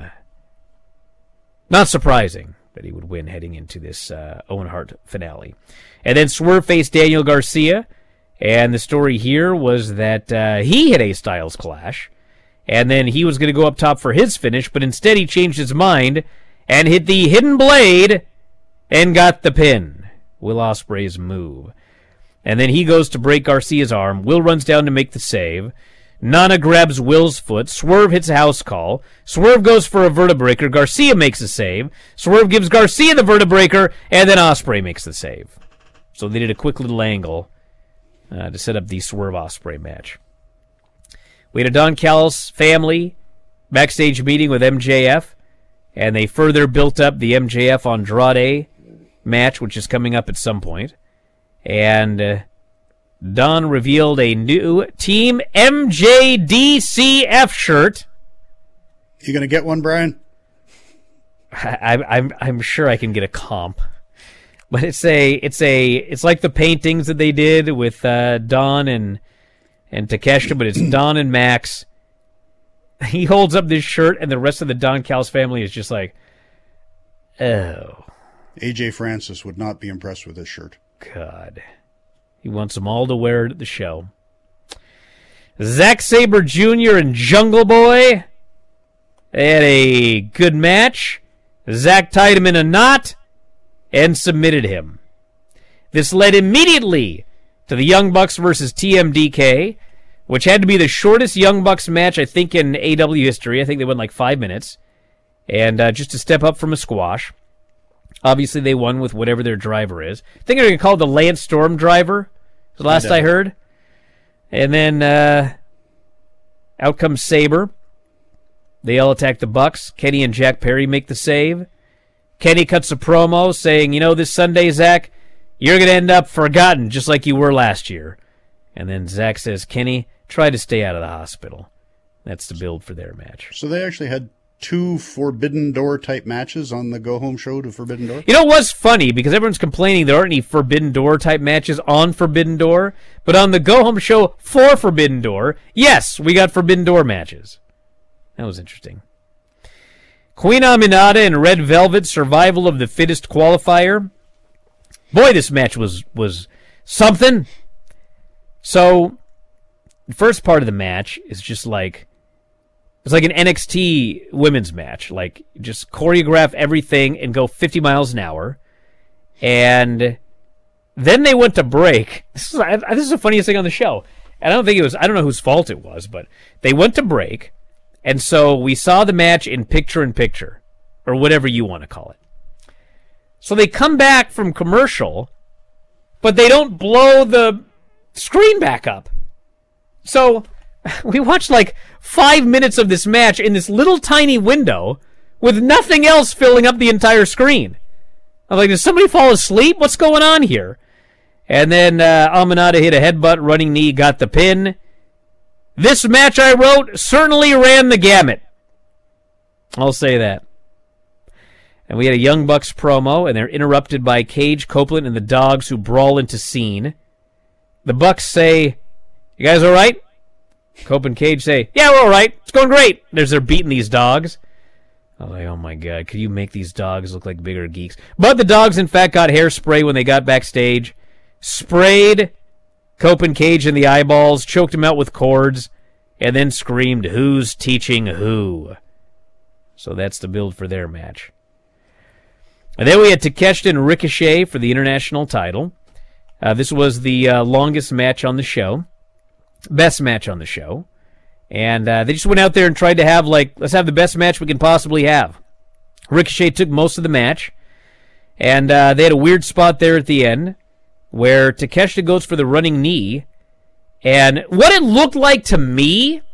Not surprising that he would win heading into this uh, Owen Hart finale. And then Swerve faced Daniel Garcia, and the story here was that uh, he hit a Styles Clash, and then he was going to go up top for his finish, but instead he changed his mind and hit the Hidden Blade and got the pin. Will Ospreay's move. And then he goes to break Garcia's arm. Will runs down to make the save. Nana grabs Will's foot. Swerve hits a house call. Swerve goes for a vertebreaker. Garcia makes a save. Swerve gives Garcia the vertebreaker, and then Ospreay makes the save. So they did a quick little angle uh, to set up the Swerve Ospreay match. We had a Don Callis family backstage meeting with M J F, and they further built up the M J F Andrade match, which is coming up at some point. And uh, Don revealed a new Team M J D C F shirt. You gonna get one, Brian? I, I'm I'm sure I can get a comp, but it's a it's a it's like the paintings that they did with uh, Don and and Takeshita, but it's Don and Max. He holds up this shirt, and the rest of the Don Callis family is just like, oh. A J Francis would not be impressed with this shirt. God. He wants them all to wear it at the show. Zack Sabre Junior and Jungle Boy. They had a good match. Zack tied him in a knot and submitted him. This led immediately to the Young Bucks versus T M D K, which had to be the shortest Young Bucks match, I think, in A E W history. I think they went like five minutes. And uh, just to step up from a squash. Obviously, they won with whatever their driver is. I think they're going to call it the Lance Storm driver, the last I, I heard. And then uh, out comes Sabre. They all attack the Bucks. Kenny and Jack Perry make the save. Kenny cuts a promo saying, you know, this Sunday, Zach, you're going to end up forgotten just like you were last year. And then Zach says, Kenny, try to stay out of the hospital. That's the build for their match. So they actually had two Forbidden Door type matches on the Go Home show to Forbidden Door? You know, it was funny because everyone's complaining there aren't any Forbidden Door type matches on Forbidden Door, but on the Go Home show for Forbidden Door, yes, we got Forbidden Door matches. That was interesting. Queen Aminata and Red Velvet Survival of the Fittest qualifier. Boy, this match was was something. So, the first part of the match is just like It's like an N X T women's match. Like, just choreograph everything and go fifty miles an hour. And then they went to break. This is, this is the funniest thing on the show. And I don't think it was, I don't know whose fault it was, but they went to break. And so we saw the match in picture-in-picture, or whatever you want to call it. So they come back from commercial, but they don't blow the screen back up. So we watched like five minutes of this match in this little tiny window with nothing else filling up the entire screen. I'm like, did somebody fall asleep? What's going on here? And then uh, Aminata hit a headbutt, running knee, got the pin. This match I wrote certainly ran the gamut. I'll say that. And we had a Young Bucks promo, and they're interrupted by Cage, Copeland, and the Dogs, who brawl into scene. The Bucks say, "You guys all right?" Cope and Cage say, "Yeah, we're all right. It's going great." There's they're beating these dogs. I was like, oh my God, could you make these dogs look like bigger geeks? But the dogs, in fact, got hairspray when they got backstage, sprayed Cope and Cage in the eyeballs, choked him out with cords, and then screamed, "Who's teaching who?" So that's the build for their match. And then we had Takeshita and Ricochet for the international title. Uh, this was the uh, longest match on the show. Best match on the show. And uh, they just went out there and tried to have, like, let's have the best match we can possibly have. Ricochet took most of the match. And uh, they had a weird spot there at the end where Takeshita goes for the running knee. And what it looked like to me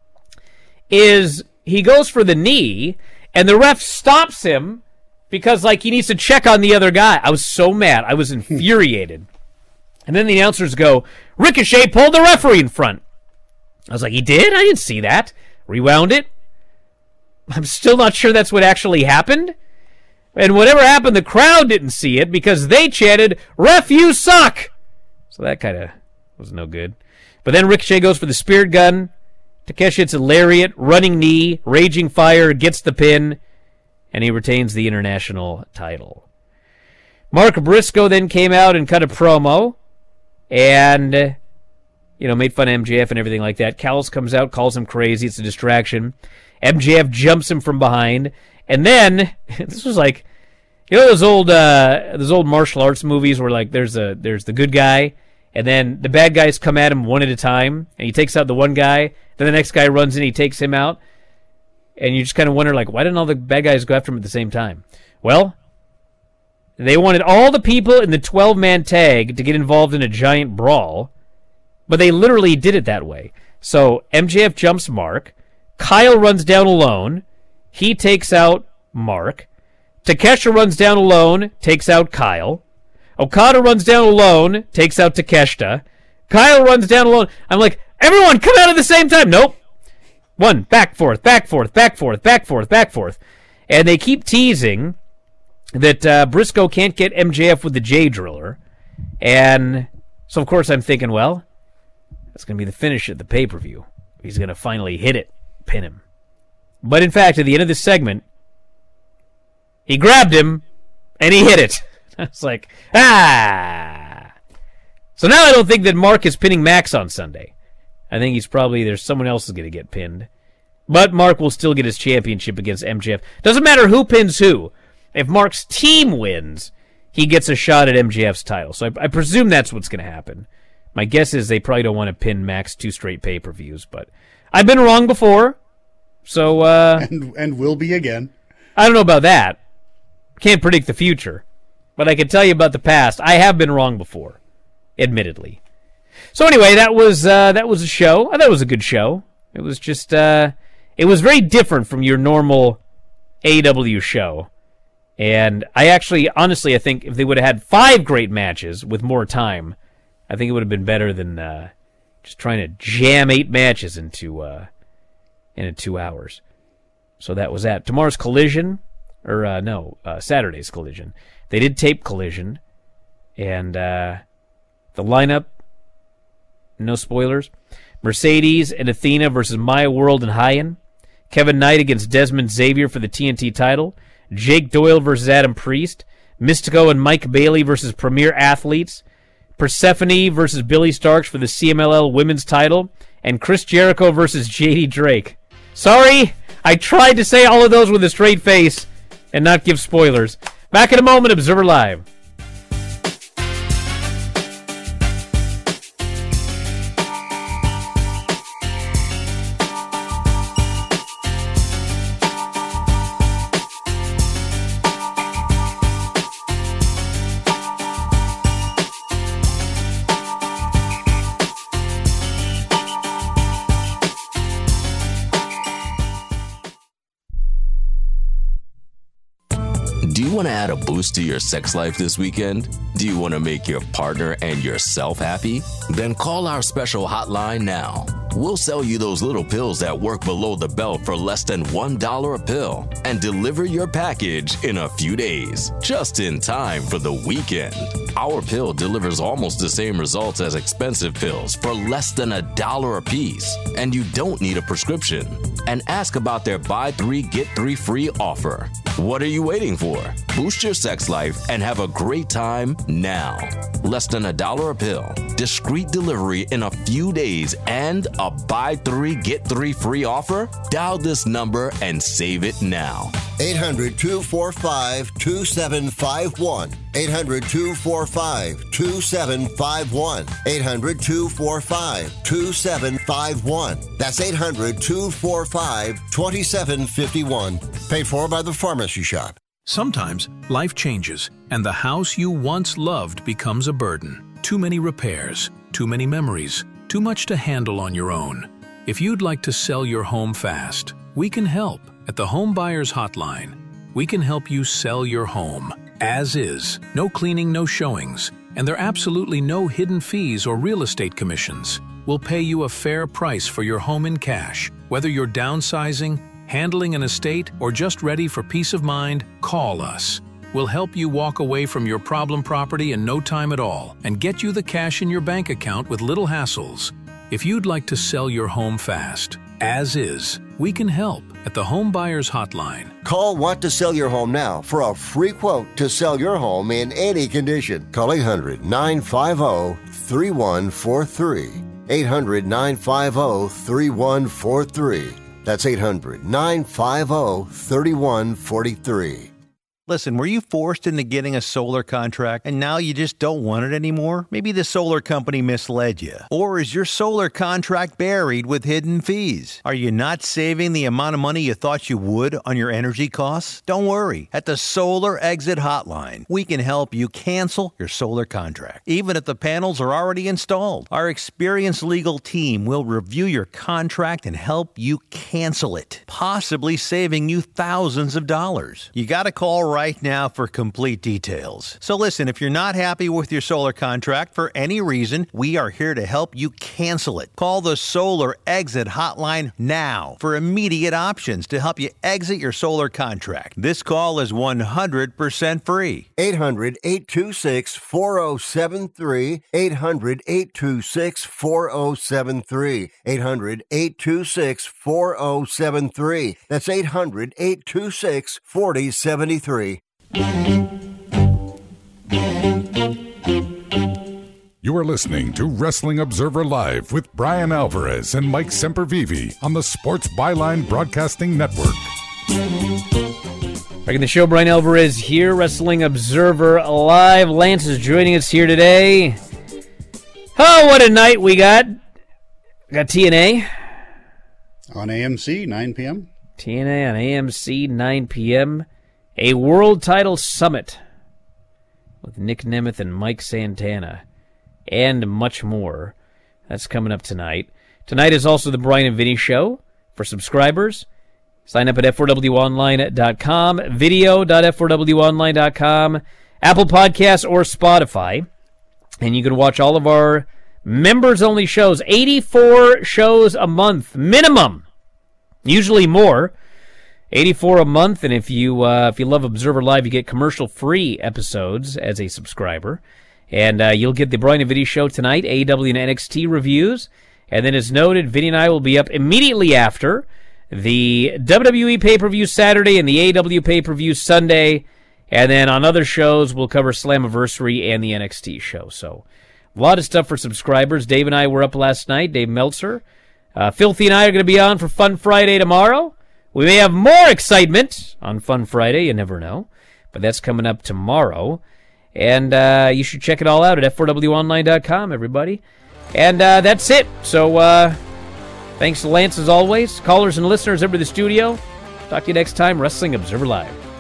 is he goes for the knee, and the ref stops him because, like, he needs to check on the other guy. I was so mad. I was infuriated. And then the announcers go, "Ricochet pulled the referee in front." I was like, he did? I didn't see that. Rewound it. I'm still not sure that's what actually happened. And whatever happened, the crowd didn't see it because they chanted, "Ref, you suck!" So that kind of was no good. But then Ricochet goes for the spirit gun. Takeshi hits a lariat, running knee, raging fire, gets the pin, and he retains the international title. Mark Briscoe then came out and cut a promo and, you know, made fun of M J F and everything like that. Callis comes out, calls him crazy. It's a distraction. M J F jumps him from behind. And then, this was like, you know those old uh, those old martial arts movies where, like, there's a there's the good guy, and then the bad guys come at him one at a time, and he takes out the one guy, then the next guy runs in, he takes him out, and you just kind of wonder, like, why didn't all the bad guys go after him at the same time? Well, they wanted all the people in the twelve-man tag to get involved in a giant brawl, but they literally did it that way. So M J F jumps Mark, Kyle runs down alone, he takes out Mark, Takeshita runs down alone, takes out Kyle, Okada runs down alone, takes out Takeshita, Kyle runs down alone. I'm like, everyone come out at the same time. Nope. One, back, forth, back, forth, back, forth, back, forth, back, forth. And they keep teasing that uh, Briscoe can't get M J F with the J Driller. And so, of course, I'm thinking, well, that's going to be the finish at the pay-per-view. He's going to finally hit it, pin him. But in fact, at the end of this segment, he grabbed him, and he hit it. It's like, ah! So now I don't think that Mark is pinning Max on Sunday. I think he's probably, there's someone else is going to get pinned. But Mark will still get his championship against M J F. Doesn't matter who pins who. If Mark's team wins, he gets a shot at M J F's title. So I, I presume that's what's going to happen. My guess is they probably don't want to pin Max two straight pay-per-views, but I've been wrong before. So, uh... And, and will be again. I don't know about that. Can't predict the future. But I can tell you about the past. I have been wrong before. Admittedly. So anyway, that was, uh, that was a show. I thought it was a good show. It was just, uh... It was very different from your normal A E W show. And I actually, honestly, I think if they would have had five great matches with more time, I think it would have been better than uh, just trying to jam eight matches into uh, into two hours. So that was that. Tomorrow's Collision, or uh, no, uh, Saturday's Collision. They did tape Collision, and uh, the lineup, no spoilers, Mercedes and Athena versus Maya World and Hyan. Kevin Knight against Desmond Xavier for the T N T title. Jake Doyle versus Adam Priest. Mystico and Mike Bailey versus Premier Athletes. Persephone versus Billy Starks for the C M L L women's title. And Chris Jericho versus J D Drake. Sorry, I tried to say all of those with a straight face and not give spoilers. Back in a moment, Observer Live. Do you want to add a boost to your sex life this weekend? Do you want to make your partner and yourself happy? Then call our special hotline now. We'll sell you those little pills that work below the belt for less than one dollar a pill and deliver your package in a few days, just in time for the weekend. Our pill delivers almost the same results as expensive pills for less than a dollar a piece, and you don't need a prescription. And ask about their buy three, get three free offer. What are you waiting for? Boost your sex life and have a great time now. Less than a dollar a pill, discreet delivery in a few days, and a buy three, get three free offer? Dial this number and save it now. eight hundred, two four five, two seven five one. eight hundred, two four five, two seven five one. eight hundred, two four five, two seven five one. That's eight hundred, two four five, two seven five one. Paid for by the Pharmacy Shop. Sometimes life changes, and the house you once loved becomes a burden. Too many repairs, too many memories, too much to handle on your own. If you'd like to sell your home fast, we can help at the Home Buyers Hotline. We can help you sell your home as is, no cleaning, no showings, and there are absolutely no hidden fees or real estate commissions. We'll pay you a fair price for your home in cash. Whether you're downsizing, handling an estate, or just ready for peace of mind, call us. We'll help you walk away from your problem property in no time at all and get you the cash in your bank account with little hassles. If you'd like to sell your home fast, as is, we can help at the Home Buyers Hotline. Call Want to Sell Your Home now for a free quote to sell your home in any condition. Call eight hundred, nine five zero, three one four three. eight hundred, nine five zero, three one four three. That's eight hundred, nine five zero, three one four three. Listen, were you forced into getting a solar contract and now you just don't want it anymore? Maybe the solar company misled you. Or is your solar contract buried with hidden fees? Are you not saving the amount of money you thought you would on your energy costs? Don't worry. At the Solar Exit Hotline, we can help you cancel your solar contract, even if the panels are already installed. Our experienced legal team will review your contract and help you cancel it, possibly saving you thousands of dollars. You got to call right right now for complete details. So listen, if you're not happy with your solar contract for any reason, we are here to help you cancel it. Call the Solar Exit Hotline now for immediate options to help you exit your solar contract. This call is one hundred percent free. eight hundred, eight two six, four zero seven three. eight hundred, eight two six, four zero seven three. eight hundred, eight two six, four zero seven three. That's eight hundred, eight two six, four zero seven three. You are listening to Wrestling Observer Live with Brian Alvarez and Mike Sempervive on the Sports Byline Broadcasting Network. Back in the show, Brian Alvarez here, Wrestling Observer Live. Lance is joining us here today. Oh, what a night we got. We got T N A. On A M C, nine p.m. T N A on A M C, nine p.m. A World Title Summit with Nick Nemeth and Mike Santana and much more. That's coming up tonight. Tonight is also the Brian and Vinny Show for subscribers. Sign up at F four W online dot com, video dot F four W online dot com, Apple Podcasts, or Spotify. And you can watch all of our members-only shows, eighty-four shows a month, minimum. Usually more. eighty-four a month, and if you uh, if you love Observer Live, you get commercial-free episodes as a subscriber. And uh, you'll get the Brian and Vinny Show tonight, A E W and N X T reviews. And then as noted, Vinny and I will be up immediately after the W W E pay-per-view Saturday and the A E W pay-per-view Sunday. And then on other shows, we'll cover Slammiversary and the N X T show. So a lot of stuff for subscribers. Dave and I were up last night, Dave Meltzer. Uh, Filthy and I are going to be on for Fun Friday tomorrow. We may have more excitement on Fun Friday, you never know. But that's coming up tomorrow. And uh, you should check it all out at F four W online dot com, everybody. And uh, that's it. So uh, thanks to Lance as always. Callers and listeners over to the studio. Talk to you next time. Wrestling Observer Live.